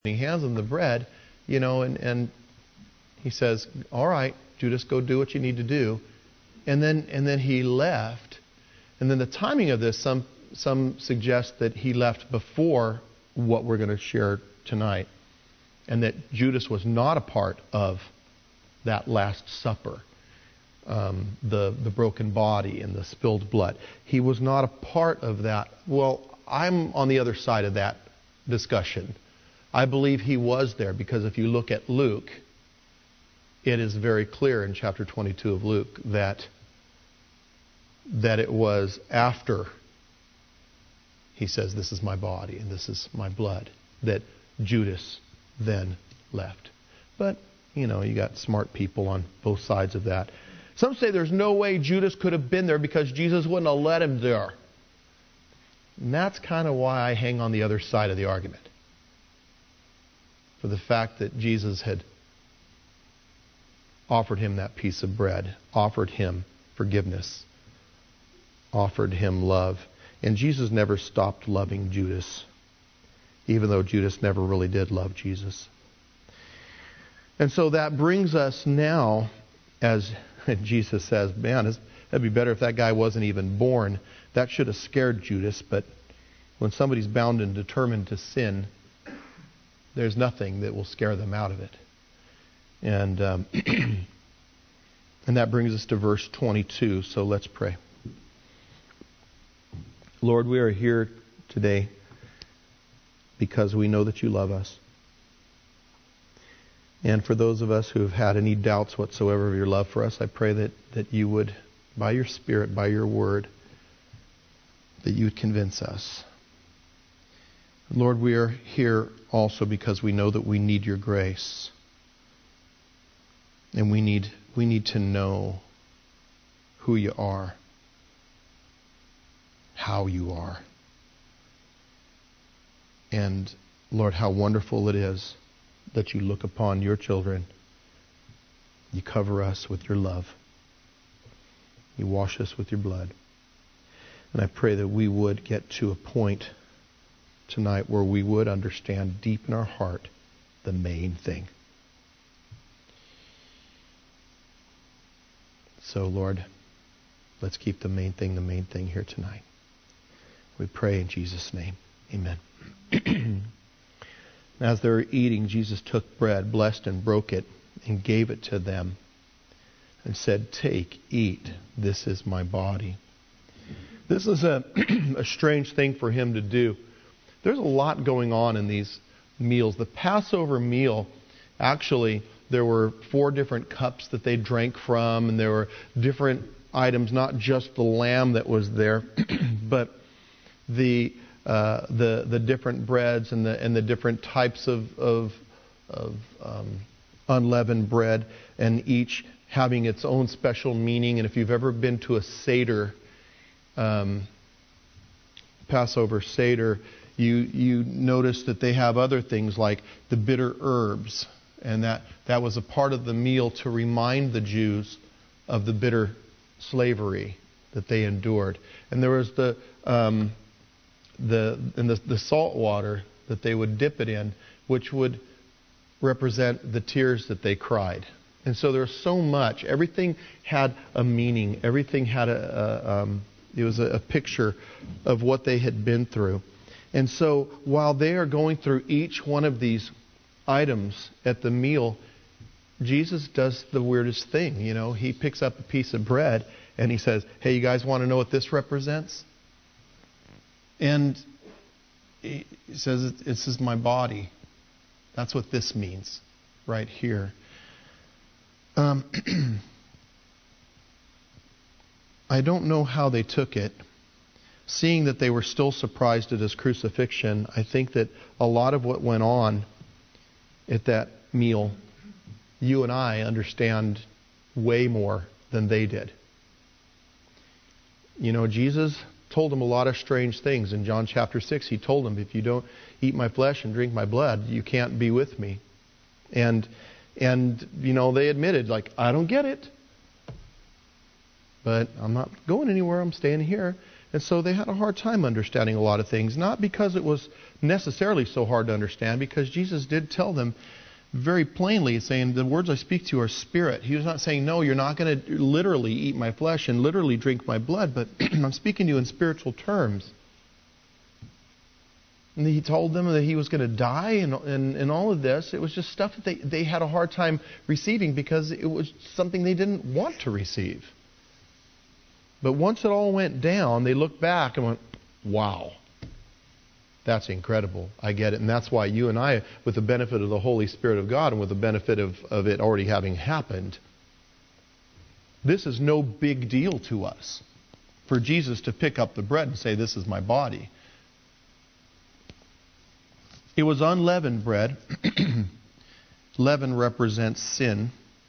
He hands him the bread, and he says, all right, Judas, go do what you need to do. And then he left. And then the timing of this, some suggest that he left before what we're going to share tonight. And that Judas was not a part of that Last Supper, the broken body and the spilled blood. He was not a part of that. Well, I'm on the other side of that discussion. I believe he was there because if you look at Luke, it is very clear in chapter 22 of Luke that it was after he says, this is my body and this is my blood, that Judas then left. But, you got smart people on both sides of that. Some say there's no way Judas could have been there because Jesus wouldn't have let him there. And that's kind of why I hang on the other side of the argument. For the fact that Jesus had offered him that piece of bread, offered him forgiveness, offered him love. And Jesus never stopped loving Judas, even though Judas never really did love Jesus. And so that brings us now, as Jesus says, man, that'd be better if that guy wasn't even born. That should have scared Judas, but when somebody's bound and determined to sin, there's nothing that will scare them out of it. And and that brings us to verse 22. So let's pray. Lord, we are here today because we know that you love us. And for those of us who have had any doubts whatsoever of your love for us, I pray that you would, by your Spirit, by your word, that you would convince us. Lord, we are here also because we know that we need your grace. And we need to know who you are, how you are. And Lord, how wonderful it is that you look upon your children. You cover us with your love. You wash us with your blood. And I pray that we would get to a point tonight where we would understand deep in our heart the main thing. So, Lord, let's keep the main thing here tonight. We pray in Jesus' name. Amen. As they were eating, Jesus took bread, blessed and broke it, and gave it to them, and said, "Take, eat, this is my body." This is a strange thing for him to do. There's a lot going on in these meals. The Passover meal, actually, there were 4 different cups that they drank from, and there were different items, not just the lamb that was there, but the different breads and the different types of unleavened bread, and each having its own special meaning. And if you've ever been to a Seder, Passover Seder, you notice that they have other things like the bitter herbs, and that was a part of the meal to remind the Jews of the bitter slavery that they endured. And there was the salt water that they would dip it in, which would represent the tears that they cried. And so there's so much. Everything had a meaning. Everything had it was a picture of what they had been through. And so while they are going through each one of these items at the meal, Jesus does the weirdest thing. He picks up a piece of bread and he says, "Hey, you guys want to know what this represents?" And he says, "This is my body." That's what this means right here. I don't know how they took it. Seeing that they were still surprised at his crucifixion, I think that a lot of what went on at that meal, you and I understand way more than they did. Jesus told them a lot of strange things. In John chapter 6, he told them, "If you don't eat my flesh and drink my blood, you can't be with me." And they admitted, "I don't get it. But I'm not going anywhere. I'm staying here." And so they had a hard time understanding a lot of things, not because it was necessarily so hard to understand, because Jesus did tell them very plainly, saying, the words I speak to you are spirit. He was not saying, no, you're not going to literally eat my flesh and literally drink my blood, but I'm speaking to you in spiritual terms. And he told them that he was going to die and all of this. It was just stuff that they had a hard time receiving because it was something they didn't want to receive. But once it all went down, they looked back and went, wow, that's incredible. I get it. And that's why you and I, with the benefit of the Holy Spirit of God and with the benefit of it already having happened, this is no big deal to us. For Jesus to pick up the bread and say, this is my body. It was unleavened bread. Leaven represents sin.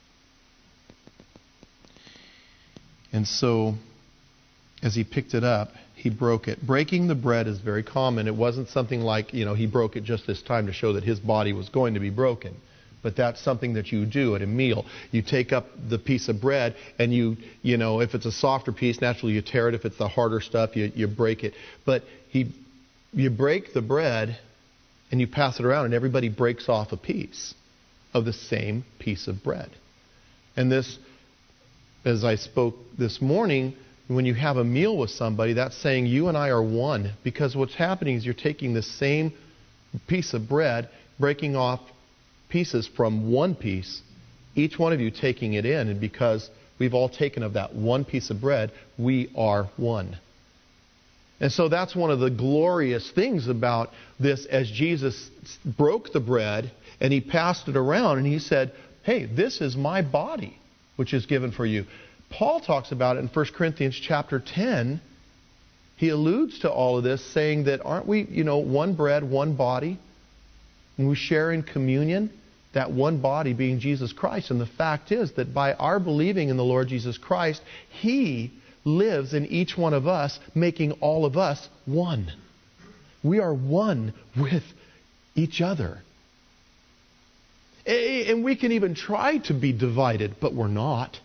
And so, as he picked it up, he broke it. Breaking the bread is very common. It wasn't something like, he broke it just this time to show that his body was going to be broken. But that's something that you do at a meal. You take up the piece of bread and if it's a softer piece, naturally you tear it. If it's the harder stuff, you break it. But you break the bread and you pass it around and everybody breaks off a piece of the same piece of bread. And this, as I spoke this morning, when you have a meal with somebody, that's saying you and I are one. Because what's happening is you're taking the same piece of bread, breaking off pieces from one piece, each one of you taking it in. And because we've all taken of that one piece of bread, we are one. And so that's one of the glorious things about this, as Jesus broke the bread and he passed it around and he said, hey, this is my body, which is given for you. Paul talks about it in 1 Corinthians chapter 10. He alludes to all of this, saying that aren't we, one bread, one body? And we share in communion, that one body being Jesus Christ. And the fact is that by our believing in the Lord Jesus Christ, He lives in each one of us, making all of us one. We are one with each other. And we can even try to be divided, but we're not.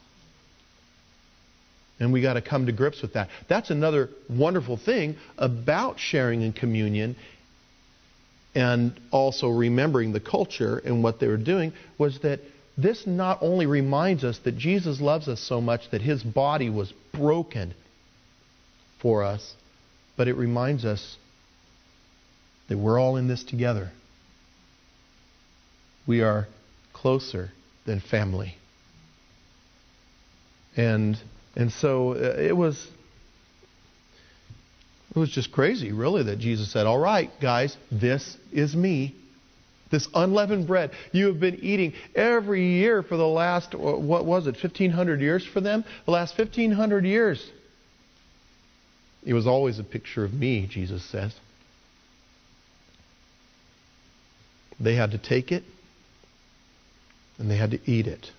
And we got to come to grips with that. That's another wonderful thing about sharing in communion and also remembering the culture and what they were doing, was that this not only reminds us that Jesus loves us so much that His body was broken for us, but it reminds us that we're all in this together. We are closer than family. And so it was just crazy, really, that Jesus said, all right, guys, this is me. This unleavened bread you have been eating every year for the last, 1,500 years for them? The last 1,500 years. It was always a picture of me, Jesus says. They had to take it and they had to eat it.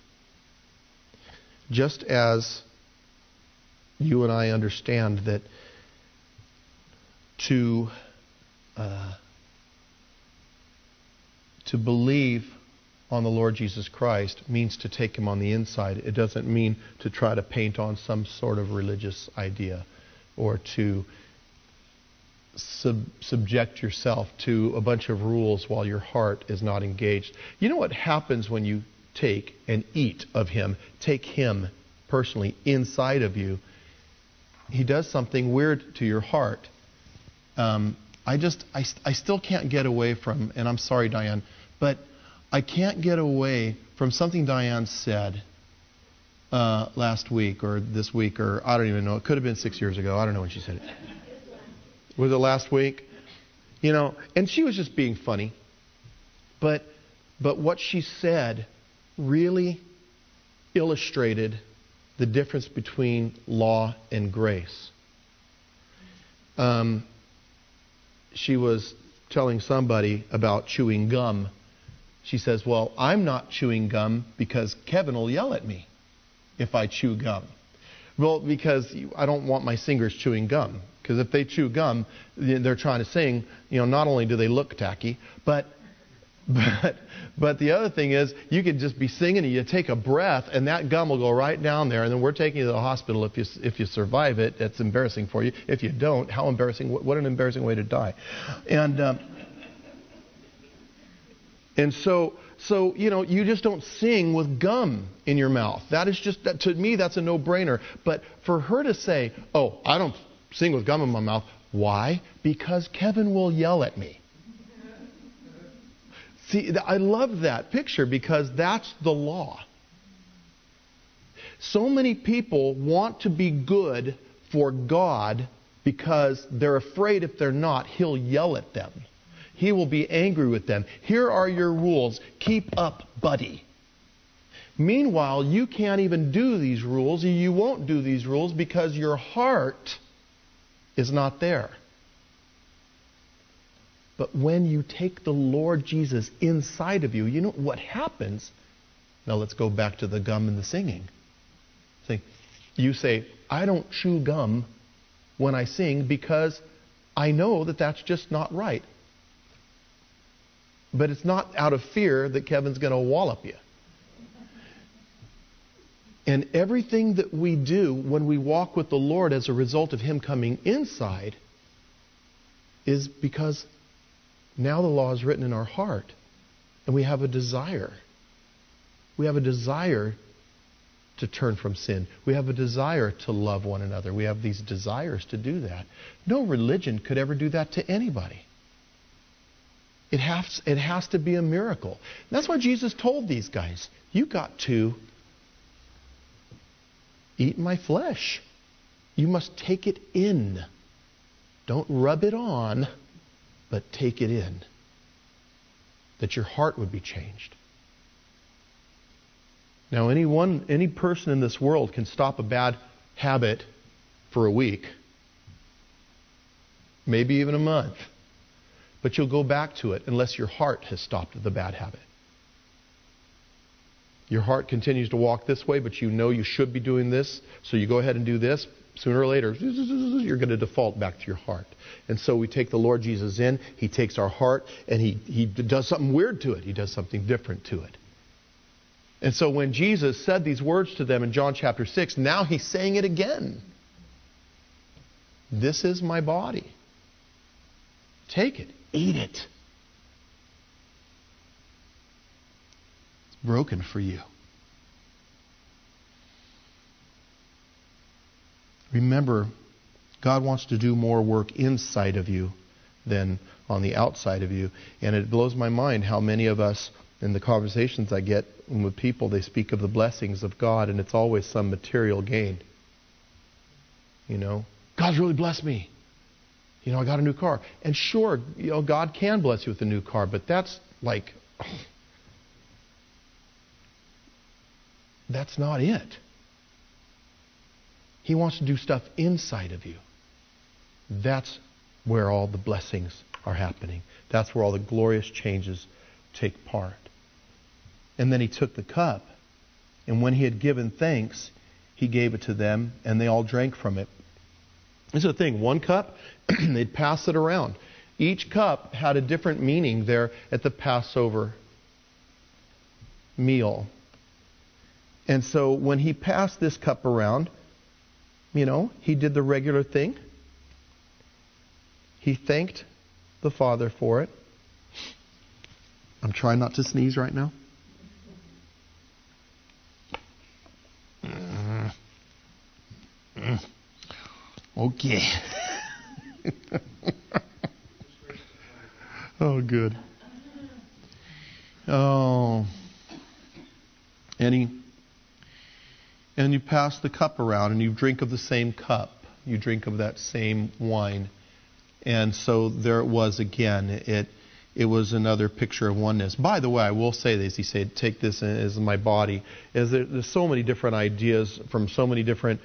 Just as you and I understand that to believe on the Lord Jesus Christ means to take Him on the inside. It doesn't mean to try to paint on some sort of religious idea or to subject yourself to a bunch of rules while your heart is not engaged. You know what happens when you take and eat of Him, take Him personally inside of you? He does something weird to your heart. I still can't get away from, and I'm sorry, Diane, but I can't get away from something Diane said last week or this week, or I don't even know. It could have been 6 years ago. I don't know when she said it. Was it last week? And she was just being funny. But what she said really illustrated the difference between law and grace. She was telling somebody about chewing gum. She says, well, I'm not chewing gum because Kevin will yell at me if I chew gum. Well, because I don't want my singers chewing gum. Because if they chew gum, they're trying to sing, not only do they look tacky, but But the other thing is, you could just be singing and you take a breath and that gum will go right down there, and then we're taking you to the hospital if you survive it. It's embarrassing for you. If you don't, how embarrassing! What an embarrassing way to die. And so you just don't sing with gum in your mouth. That is just, to me, that's a no-brainer. But for her to say, "Oh, I don't sing with gum in my mouth," why? Because Kevin will yell at me. See, I love that picture because that's the law. So many people want to be good for God because they're afraid if they're not, He'll yell at them. He will be angry with them. Here are your rules. Keep up, buddy. Meanwhile, you can't even do these rules. You won't do these rules because your heart is not there. But when you take the Lord Jesus inside of you, you know what happens? Now let's go back to the gum and the singing. You say, "I don't chew gum when I sing because I know that that's just not right." But it's not out of fear that Kevin's going to wallop you. And everything that we do when we walk with the Lord as a result of Him coming inside is because now the law is written in our heart, and we have a desire. We have a desire to turn from sin. We have a desire to love one another. We have these desires to do that. No religion could ever do that to anybody. It has to be a miracle. And that's why Jesus told these guys, "You got to eat my flesh. You must take it in. Don't rub it on, but take it in." That your heart would be changed. Now, any person in this world can stop a bad habit for a week, maybe even a month. But you'll go back to it unless your heart has stopped the bad habit. Your heart continues to walk this way, but you know you should be doing this, so you go ahead and do this. Sooner or later, you're going to default back to your heart. And so we take the Lord Jesus in, He takes our heart, and He does something weird to it. He does something different to it. And so when Jesus said these words to them in John chapter 6, now He's saying it again. "This is my body. Take it. Eat it. It's broken for you." Remember, God wants to do more work inside of you than on the outside of you. And it blows my mind how many of us, in the conversations I get with people, they speak of the blessings of God, and it's always some material gain. God's really blessed me. I got a new car. And sure, God can bless you with a new car, but that's that's not it. He wants to do stuff inside of you. That's where all the blessings are happening. That's where all the glorious changes take part. And then He took the cup, and when He had given thanks, He gave it to them, and they all drank from it. This is the thing. One cup, they'd pass it around. Each cup had a different meaning there at the Passover meal. And so when He passed this cup around, He did the regular thing. He thanked the Father for it. I'm trying not to sneeze right now. Okay. Oh, good. Oh. And you pass the cup around, and you drink of the same cup. You drink of that same wine. And so there it was again. It was another picture of oneness. By the way, I will say this. He said, "Take this as my body." There's so many different ideas from so many different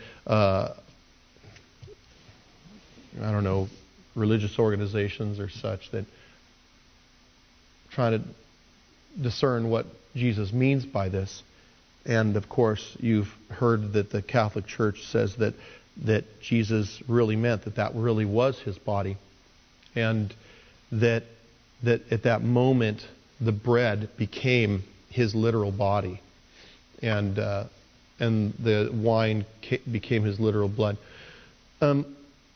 religious organizations or such that try to discern what Jesus means by this. And of course, you've heard that the Catholic Church says that Jesus really meant that really was His body. And that at that moment the bread became his literal body, and the wine became his literal blood. And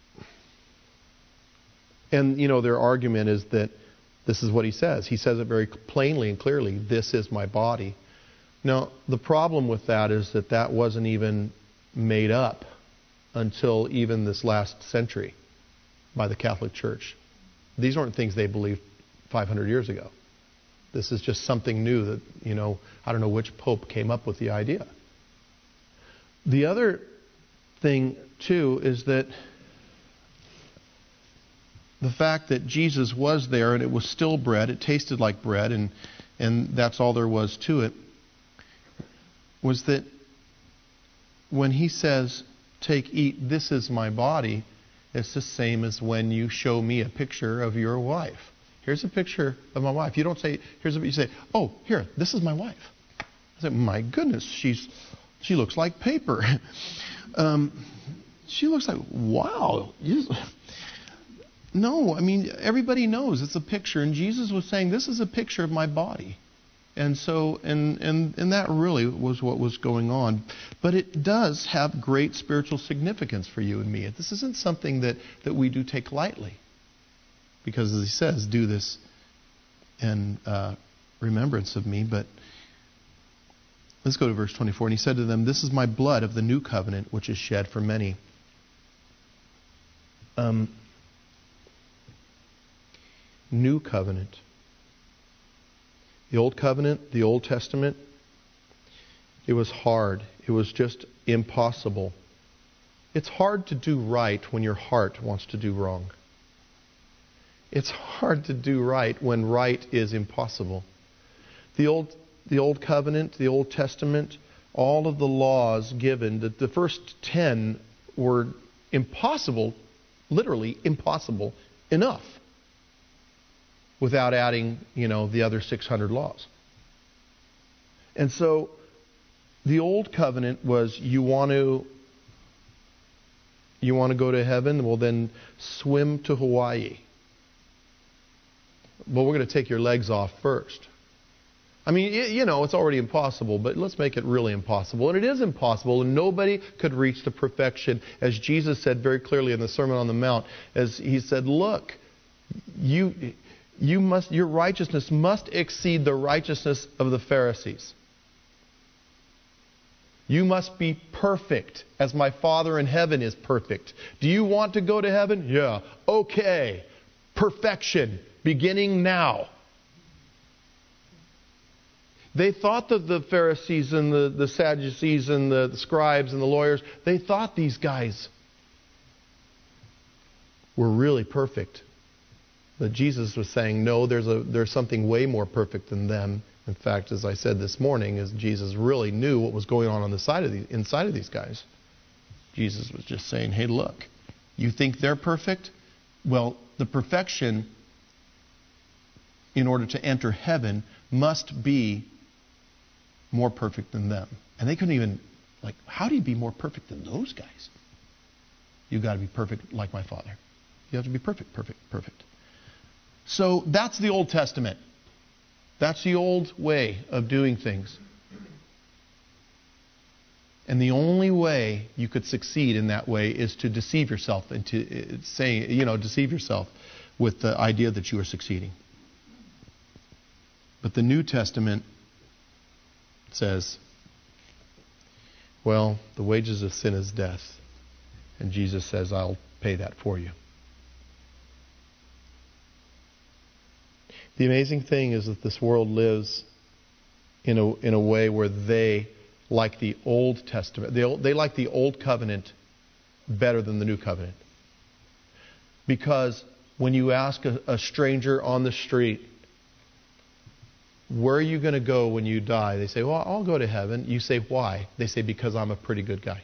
their argument is that this is what he says. He says it very plainly and clearly. This is my body. Now, the problem with that is that wasn't even made up until even this last century by the Catholic Church. These aren't things they believed 500 years ago. This is just something new that, I don't know which pope came up with the idea. The other thing, too, is that the fact that Jesus was there and it was still bread, it tasted like bread, and that's all there was to it, was that when he says, take, eat, this is my body, it's the same as when you show me a picture of your wife. Here's a picture of my wife. You don't say, you say, oh, here, this is my wife. I say, my goodness, she looks like paper. She looks like, wow. No, everybody knows it's a picture, and Jesus was saying, this is a picture of my body. And so, and that really was what was going on. But it does have great spiritual significance for you and me. This isn't something that we do take lightly. Because as he says, do this in remembrance of me. But let's go to verse 24. And he said to them, this is my blood of the new covenant, which is shed for many. New covenant. The old covenant, the Old Testament, it was hard. It was just impossible. It's hard to do right when your heart wants to do wrong. It's hard to do right when right is impossible. The old covenant, the Old Testament, all of the laws given, the first 10 were impossible, literally impossible enough, without adding, the other 600 laws. And so the old covenant was you want to go to heaven? Well, then swim to Hawaii. Well, we're going to take your legs off first. It's already impossible, but let's make it really impossible. And it is impossible, and nobody could reach the perfection, as Jesus said very clearly in the Sermon on the Mount, as he said, look, your righteousness must exceed the righteousness of the Pharisees. You must be perfect as my Father in heaven is perfect. Do you want to go to heaven? Yeah. Okay. Perfection. Beginning now. They thought that the Pharisees and the Sadducees and the scribes and the lawyers, they thought these guys were really perfect. But Jesus was saying, no, there's something way more perfect than them. In fact, as I said this morning, is Jesus really knew what was going on the inside of these guys. Jesus was just saying, hey, look, you think they're perfect? Well, the perfection, in order to enter heaven, must be more perfect than them. And they couldn't even, how do you be more perfect than those guys? You've got to be perfect like my Father. You have to be perfect, perfect, perfect. So that's the Old Testament. That's the old way of doing things. And the only way you could succeed in that way is to deceive yourself and to deceive yourself with the idea that you are succeeding. But the New Testament says, well, the wages of sin is death. And Jesus says, I'll pay that for you. The amazing thing is that this world lives in a way where they like the Old Testament. They like the Old Covenant better than the New Covenant. Because when you ask a stranger on the street, where are you going to go when you die? They say, well, I'll go to heaven. You say, why? They say, because I'm a pretty good guy.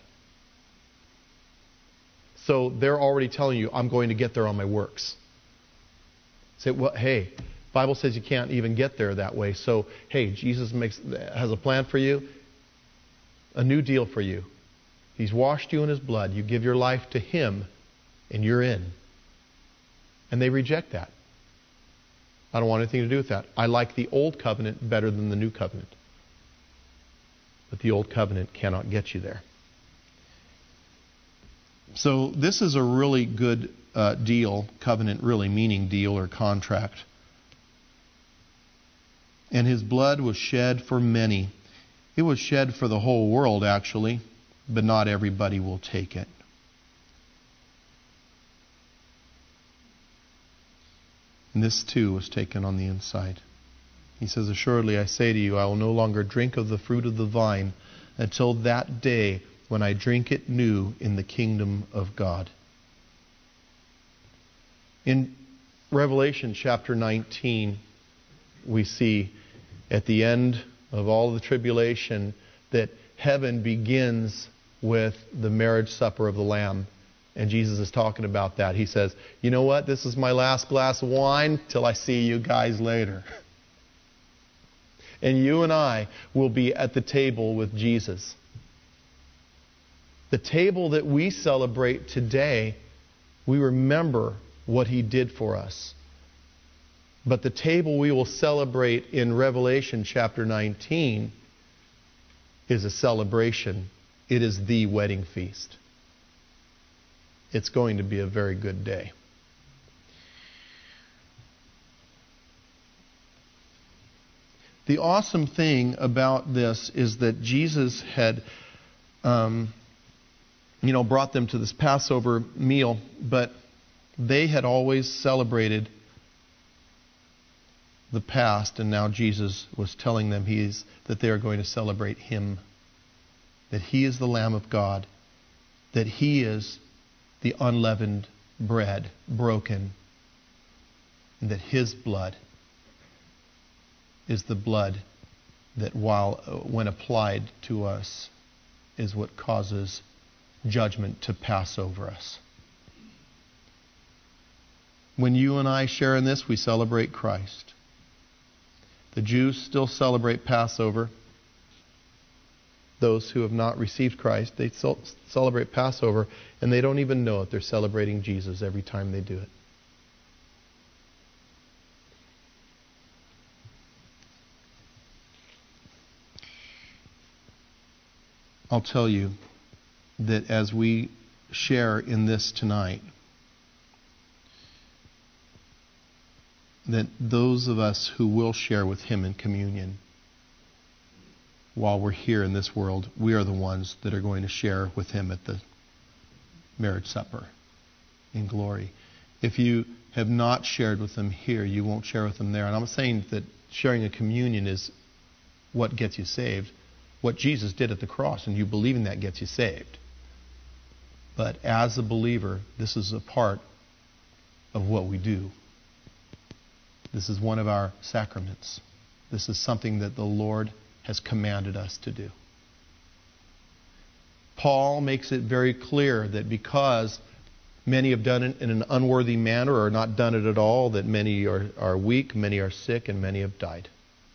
So they're already telling you, I'm going to get there on my works. Say, well, hey, Bible says you can't even get there that way. So, hey, Jesus has a plan for you, a new deal for you. He's washed you in His blood. You give your life to Him, and you're in. And they reject that. I don't want anything to do with that. I like the old covenant better than the new covenant. But the old covenant cannot get you there. So this is a really good deal, covenant really meaning deal or contract. And his blood was shed for many. It was shed for the whole world, actually, but not everybody will take it. And this too was taken on the inside. He says, assuredly I say to you, I will no longer drink of the fruit of the vine until that day when I drink it new in the kingdom of God. In Revelation chapter 19, we see at the end of all the tribulation that heaven begins with the marriage supper of the Lamb. And Jesus is talking about that. He says, you know what? This is my last glass of wine till I see you guys later. And you and I will be at the table with Jesus. The table that we celebrate today, we remember what He did for us. But the table we will celebrate in Revelation chapter 19 is a celebration. It is the wedding feast. It's going to be a very good day. The awesome thing about this is that Jesus had, brought them to this Passover meal, but they had always celebrated the past, and now Jesus was telling them that they are going to celebrate Him, that He is the Lamb of God, that He is the unleavened bread broken, and that His blood is the blood that when applied to us is what causes judgment to pass over us. When you and I share in this, we celebrate Christ. The Jews still celebrate Passover. Those who have not received Christ, they celebrate Passover, and they don't even know it. They're celebrating Jesus every time they do it. I'll tell you that as we share in this tonight, that those of us who will share with Him in communion while we're here in this world, we are the ones that are going to share with Him at the marriage supper in glory. If you have not shared with Him here, you won't share with Him there. And I'm saying that sharing a communion is what gets you saved. What Jesus did at the cross, and you believing that gets you saved. But as a believer, this is a part of what we do. This is one of our sacraments. This is something that the Lord has commanded us to do. Paul makes it very clear that because many have done it in an unworthy manner or not done it at all, that many are weak, many are sick, and many have died.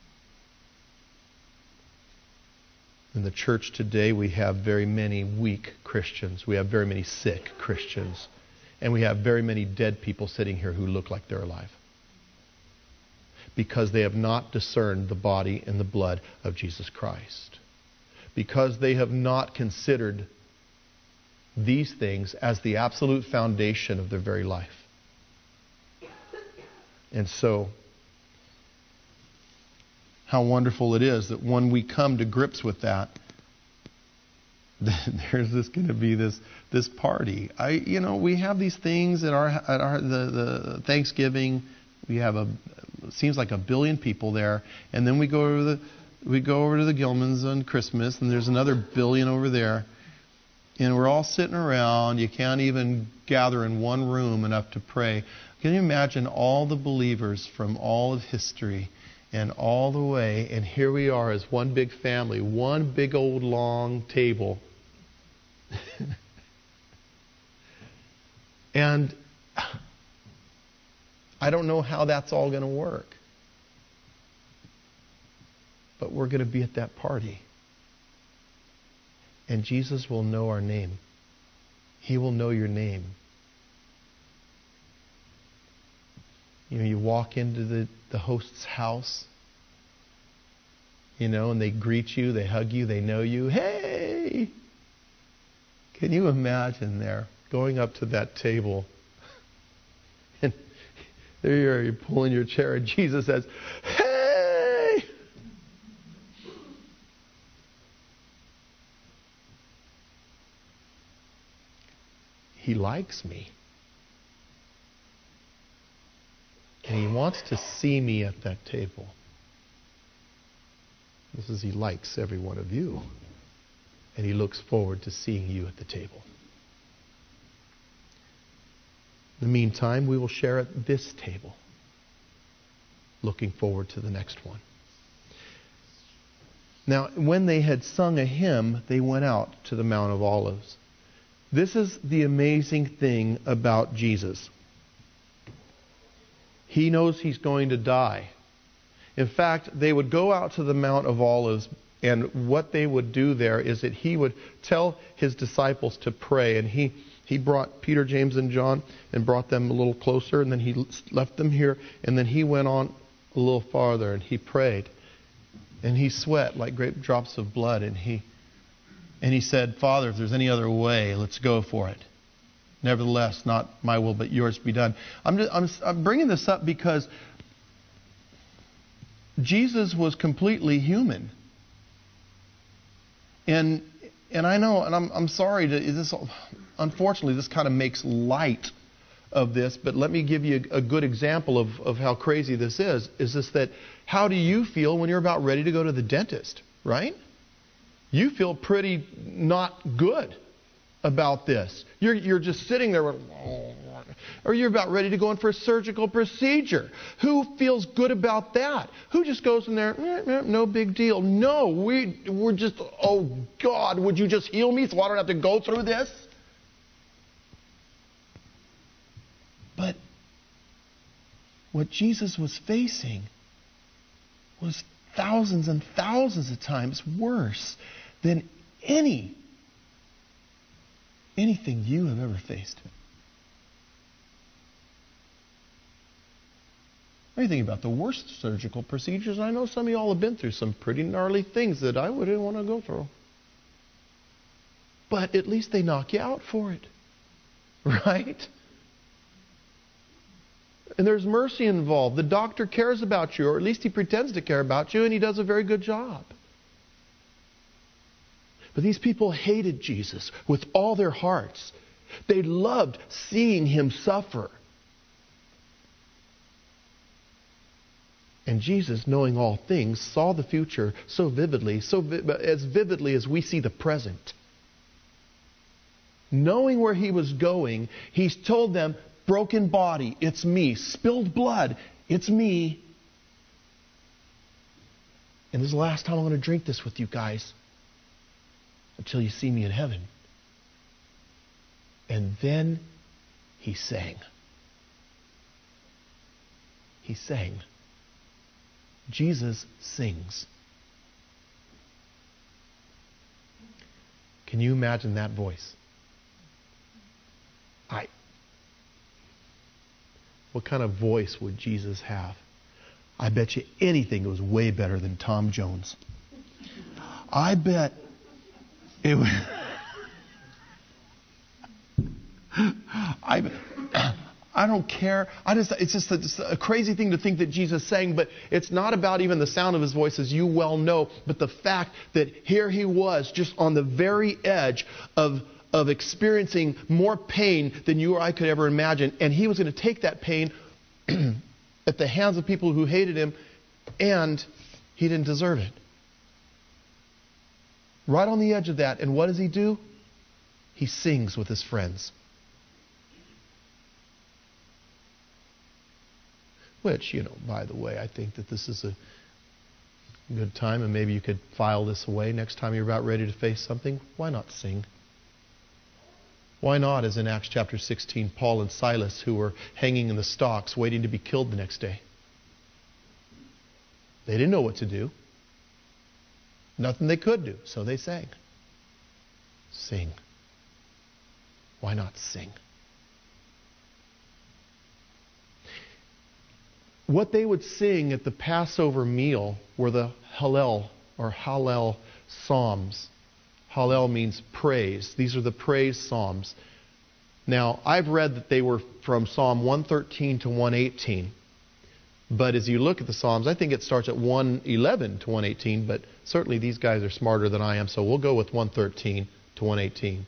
In the church today, we have very many weak Christians. We have very many sick Christians. And we have very many dead people sitting here who look like they're alive. Because they have not discerned the body and the blood of Jesus Christ. Because they have not considered these things as the absolute foundation of their very life. And so, how wonderful it is that when we come to grips with that, there's going to be this party. We have these things at the Thanksgiving. We have it seems like 1 billion people there, and then we go over to the Gilmans on Christmas, and there's another 1 billion over there, and we're all sitting around. You can't even gather in one room enough to pray. Can you imagine all the believers from all of history and all the way, and here we are as one big family, one big old long table. And I don't know how that's all going to work. But we're going to be at that party. And Jesus will know our name. He will know your name. You walk into the host's house, and they greet you, they hug you, they know you. Hey! Can you imagine there going up to that table and there you're pulling your chair and Jesus says, hey! He likes me. And He wants to see me at that table. This is, He likes every one of you. And He looks forward to seeing you at the table. In the meantime, we will share at this table. Looking forward to the next one. Now, when they had sung a hymn, they went out to the Mount of Olives. This is the amazing thing about Jesus. He knows He's going to die. In fact, they would go out to the Mount of Olives, and what they would do there is that He would tell His disciples to pray. And He brought Peter, James, and John and brought them a little closer, and then He left them here, and then He went on a little farther, and He prayed. And He sweat like great drops of blood, and He said, Father, if there's any other way, let's go for it. Nevertheless, not my will, but yours be done. I'm bringing this up because Jesus was completely human. And I know, and I'm sorry unfortunately, this kind of makes light of this, but let me give you a good example of how crazy this is. Is this that, how do you feel when you're about ready to go to the dentist, right? You feel pretty not good about this. You're just sitting there, or you're about ready to go in for a surgical procedure. Who feels good about that? Who just goes in there, no big deal. No, we're just, oh God, would you just heal me so I don't have to go through this? But what Jesus was facing was thousands and thousands of times worse than anything you have ever faced. What do you think about the worst surgical procedures? I know some of you all have been through some pretty gnarly things that I wouldn't want to go through. But at least they knock you out for it. Right? And there's mercy involved. The doctor cares about you, or at least he pretends to care about you, and he does a very good job. But these people hated Jesus with all their hearts. They loved seeing Him suffer. And Jesus, knowing all things, saw the future so vividly, as vividly as we see the present. Knowing where He was going, He's told them, broken body, it's me. Spilled blood, it's me. And this is the last time I'm going to drink this with you guys, until you see me in heaven. And then He sang. He sang. Jesus sings. Can you imagine that voice? What kind of voice would Jesus have? I bet you anything it was way better than Tom Jones. I bet it was... I don't care. It's just a crazy thing to think that Jesus sang, but it's not about even the sound of His voice, as you well know, but the fact that here He was just on the very edge of experiencing more pain than you or I could ever imagine. And He was going to take that pain at the hands of people who hated Him, and He didn't deserve it. Right on the edge of that. And what does He do? He sings with His friends. Which, by the way, I think that this is a good time, and maybe you could file this away next time you're about ready to face something. Why not sing? Why not, as in Acts chapter 16, Paul and Silas, who were hanging in the stocks waiting to be killed the next day? They didn't know what to do. Nothing they could do, so they sang. Sing. Why not sing? what they would sing at the Passover meal were the Hallel or Hallel Psalms. Hallel means praise. These are the praise Psalms. Now, I've read that they were from Psalm 113 to 118. But as you look at the Psalms, I think it starts at 111 to 118, but certainly these guys are smarter than I am, so we'll go with 113 to 118.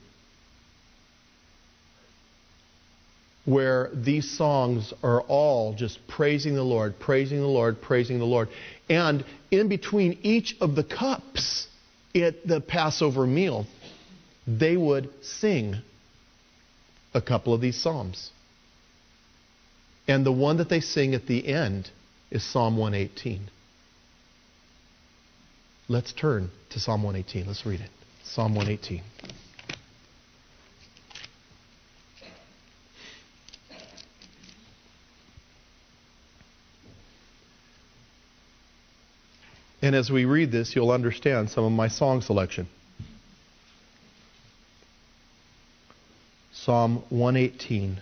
Where these songs are all just praising the Lord, praising the Lord, praising the Lord. And in between each of the cups at the Passover meal, they would sing a couple of these psalms. And the one that they sing at the end is Psalm 118. Let's turn to Psalm 118. Let's read it. Psalm 118. And as we read this, you'll understand some of my song selection. Psalm 118.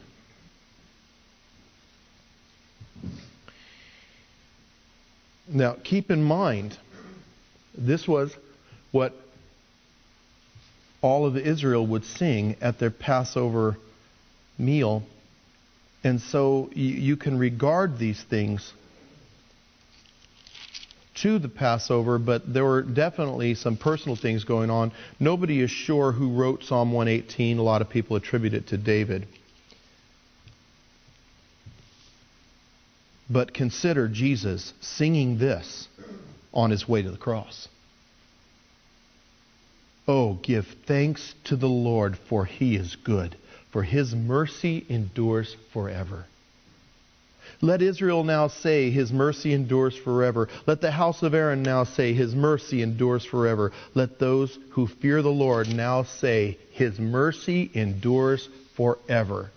Now, keep in mind, this was what all of Israel would sing at their Passover meal. And so you can regard these things to the Passover, but there were definitely some personal things going on. Nobody is sure who wrote Psalm 118. A lot of people attribute it to David. But consider Jesus singing this on his way to the cross. Oh, give thanks to the Lord, for he is good, for his mercy endures forever. Let Israel now say, his mercy endures forever. Let the house of Aaron now say, his mercy endures forever. Let those who fear the Lord now say, his mercy endures forever.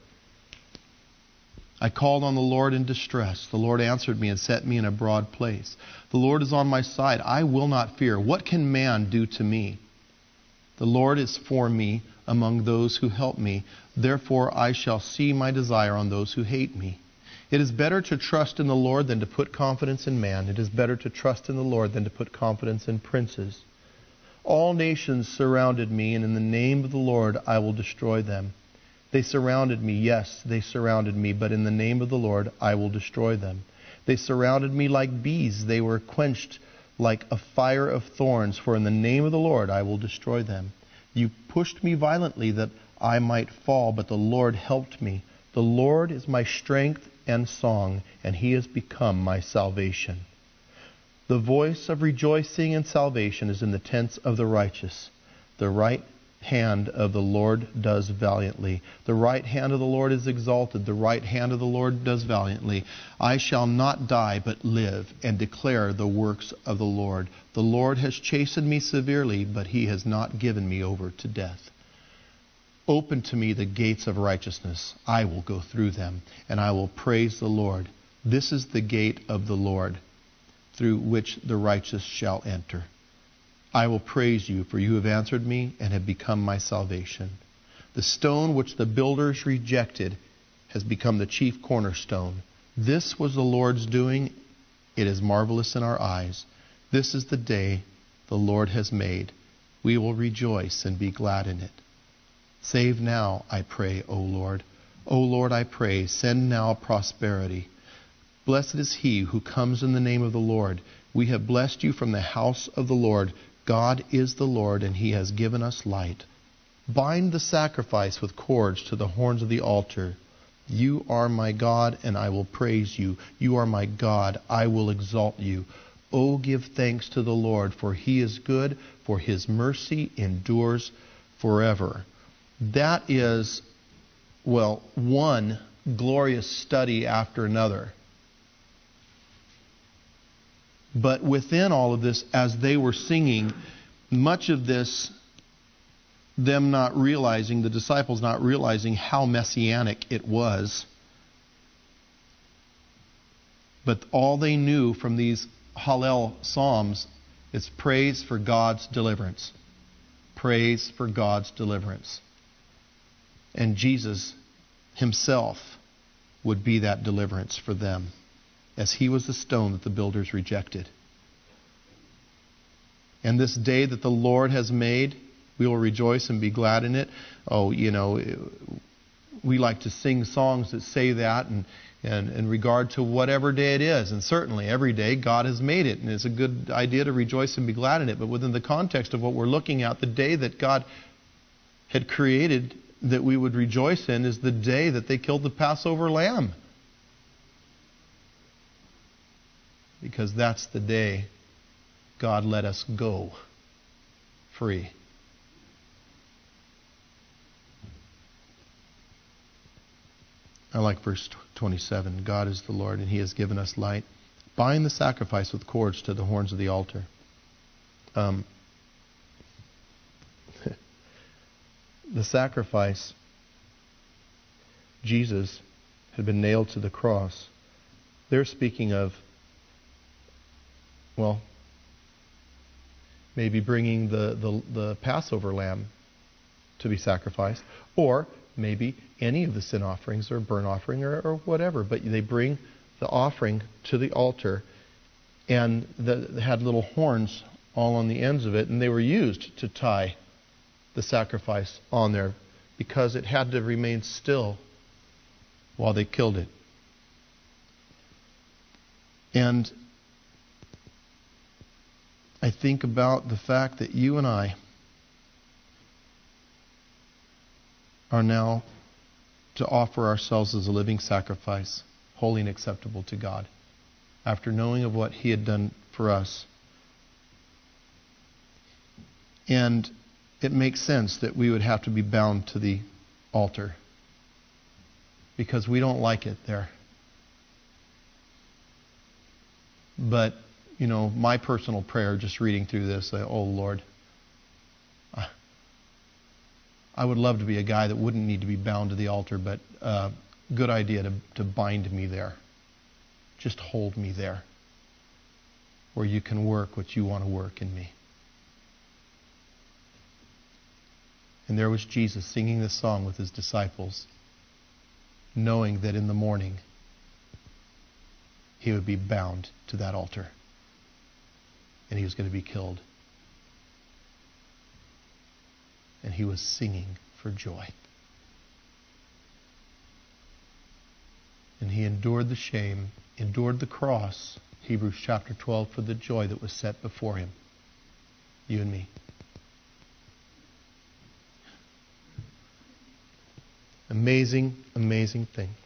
I called on the Lord in distress. The Lord answered me and set me in a broad place. The Lord is on my side. I will not fear. What can man do to me? The Lord is for me among those who help me. Therefore I shall see my desire on those who hate me. It is better to trust in the Lord than to put confidence in man. It is better to trust in the Lord than to put confidence in princes. All nations surrounded me, and in the name of the Lord I will destroy them. They surrounded me, yes, they surrounded me, but in the name of the Lord I will destroy them. They surrounded me like bees. They were quenched like a fire of thorns, for in the name of the Lord I will destroy them. You pushed me violently that I might fall, but the Lord helped me. The Lord is my strength and song, and he has become my salvation. The voice of rejoicing and salvation is in the tents of the righteous. The right hand of the Lord does valiantly. The right hand of the Lord is exalted. The right hand of the Lord does valiantly. I shall not die, but live, and declare the works of the Lord. The Lord has chastened me severely, but he has not given me over to death. Open to me the gates of righteousness. I will go through them, and I will praise the Lord. This is the gate of the Lord, through which the righteous shall enter. I will praise you, for you have answered me and have become my salvation. The stone which the builders rejected has become the chief cornerstone. This was the Lord's doing. It is marvelous in our eyes. This is the day the Lord has made. We will rejoice and be glad in it. Save now, I pray, O Lord. O Lord, I pray, send now prosperity. Blessed is he who comes in the name of the Lord. We have blessed you from the house of the Lord. God is the Lord, and he has given us light. Bind the sacrifice with cords to the horns of the altar. You are my God, and I will praise you. You are my God, I will exalt you. Oh, give thanks to the Lord, for he is good, for his mercy endures forever. That is, well, one glorious study after another. But within all of this, as they were singing, much of this, them not realizing, the disciples not realizing how messianic it was. But all they knew from these Hallel Psalms is praise for God's deliverance. Praise for God's deliverance. And Jesus himself would be that deliverance for them. as he was the stone that the builders rejected. And this day that the Lord has made, we will rejoice and be glad in it. Oh, we like to sing songs that say that and in regard to whatever day it is. And certainly every day God has made it. And it's a good idea to rejoice and be glad in it. But within the context of what we're looking at, the day that God had created that we would rejoice in is the day that they killed the Passover lamb. Because that's the day God let us go free. I like verse 27. God is the Lord, and He has given us light. Bind the sacrifice with cords to the horns of the altar. The sacrifice, Jesus had been nailed to the cross. They're speaking of, well, maybe bringing the Passover lamb to be sacrificed, or maybe any of the sin offerings or burnt offering or whatever. But they bring the offering to the altar, and they had little horns all on the ends of it, and they were used to tie the sacrifice on there because it had to remain still while they killed it. And I think about the fact that you and I are now to offer ourselves as a living sacrifice, holy and acceptable to God, after knowing of what He had done for us. And it makes sense that we would have to be bound to the altar because we don't like it there. But, my personal prayer, just reading through this, oh Lord, I would love to be a guy that wouldn't need to be bound to the altar, but good idea to bind me there. Just hold me there where you can work what you want to work in me. And there was Jesus singing this song with His disciples, knowing that in the morning He would be bound to that altar and He was going to be killed. And He was singing for joy. And He endured the shame, endured the cross, Hebrews chapter 12, for the joy that was set before Him. You and me. Amazing, amazing thing.